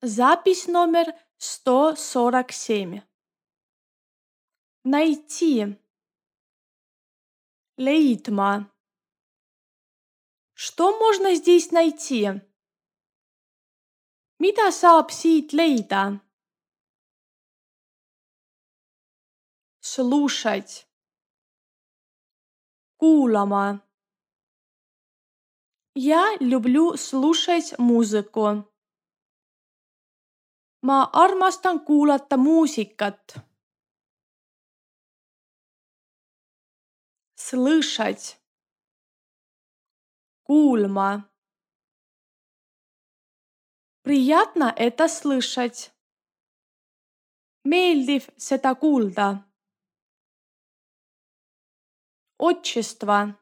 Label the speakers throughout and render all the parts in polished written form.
Speaker 1: Запись номер 147. Найти. Leidma. Что можно здесь найти? Mida saab siit leida? Слушать. Kuulama. Я люблю слушать музыку. Ma armastan kuulata muusikat. Слышать. Kuulma. Приятно это слышать. Meeldiv seda kuulda. Отчество.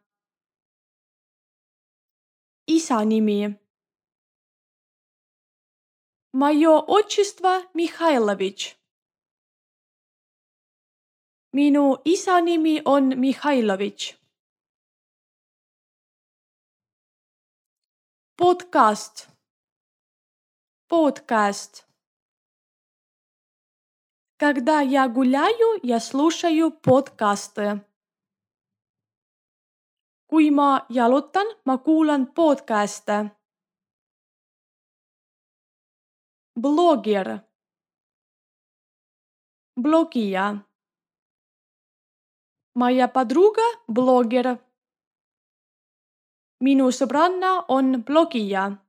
Speaker 1: Isa nimi. Моё отчество Mihhailovitš. Minu isa nimi on Mihhailovitš. Podcast. Podcast. Когда я гуляю, я слушаю подкасты. Kui ma jalutan, ma kuulan podcast'e. Blogger. Blogija. Moja podruga blogger. Minu sõbranna on blogija.